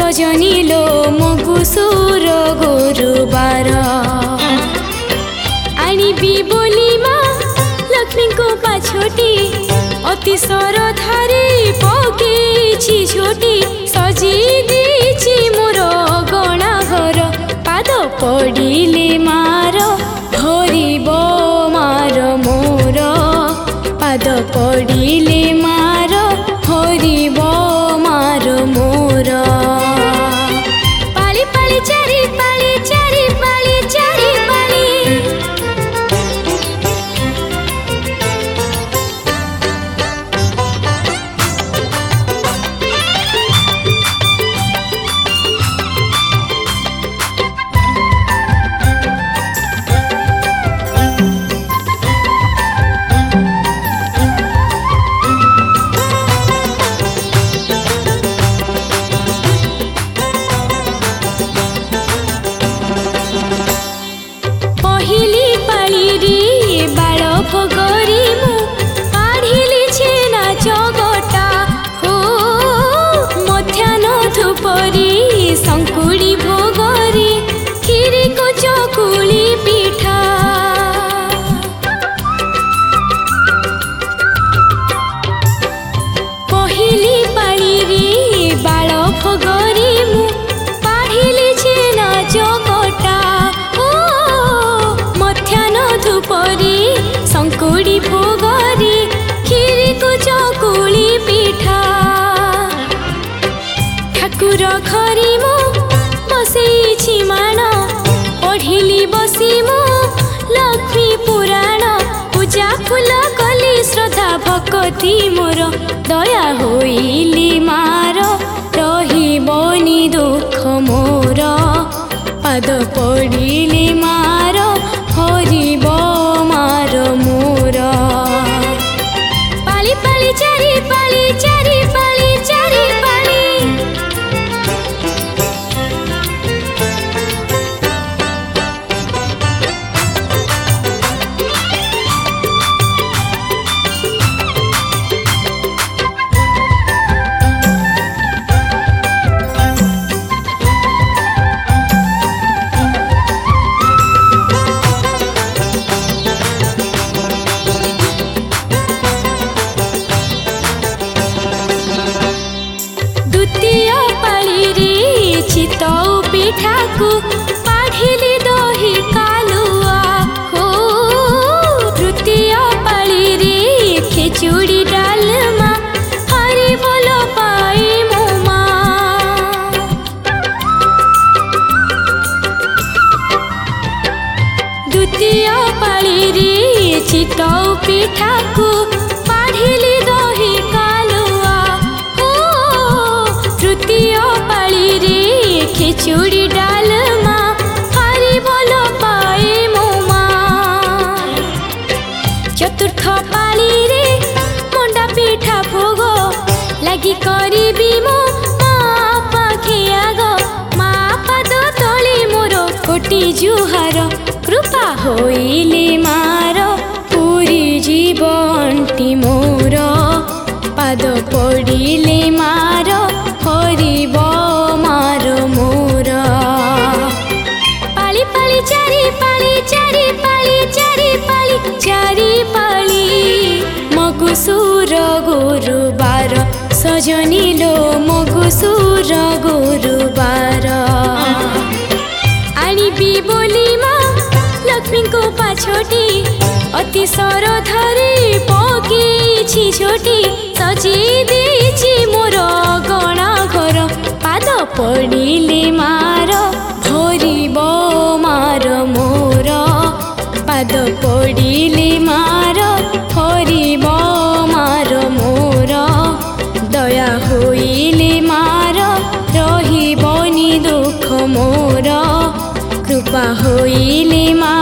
सजनी लो मगुसुर गुरुबार आनिबी बोली माँ लक्ष्मी को पाछोटी अति सरधारे पकेछि छोटी सजी देछि मोर गणा घर पाद पड़िले मार धरिब मार मोर पाद पड़िले मार धरिब मार मोर पाली पाली चारि पाली चारि पाली चारि पाली संकुड़ी भोगरी खीरी को चकुली पिठा पहली पाली रे बाल भोगरी मु पाढ़िली छेना चकटा ओ मध्याह्न धूपरी संकुड़ी भोगरी खीरी को चकुली पिठा ठाकुर घरी मो बसैछि मान पढ़िली बसी मो लक्ष्मी पुराण पूजा फूल कली श्रद्धा भक्ति मोर दया होइली मार रहिबनी दुख मोर पाद पड़िले मार हरिब मार मोर पाली पाली चारि पाली चारि पाली चारि पाली पिठाकू पाढ़िली दही कालुआ हो तृतीय पाली रे खिचुड़ी डालमा हरि बोल पाई मो माँ द्वितीय पाली रे चितौ पिठाकू पाढ़िली दही कालुआ हो तृतीय पाली रे खिचुड़ी डालमा हरि बोल पाए मो माँ चतुर्थ पाली रे मंडा पिठा भोग लगी करिबी मो माँ पाखे आग माँ पाद तले मोर कोटि जुहार कृपा होइले मार पूरी जीवनटी मोर पाद पड़िले मार हरिब मार मोर पाली पाली चारि पाली चारि पाली चारि पाली चारि पाली मगुसुर गुरुबार सजनी लो मगुसुर गुरुबार आनिबी बोली माँ लक्ष्मी को पाछोटी अति सरधारे पकेछि छोटी सजी देछि मोर गणा घर पाद पड़िले मार धरिब मार मोर पाद पड़िले मार हरिब मार मोर दया होइले मार रहिबनी दुख मोर कृपा होइले मार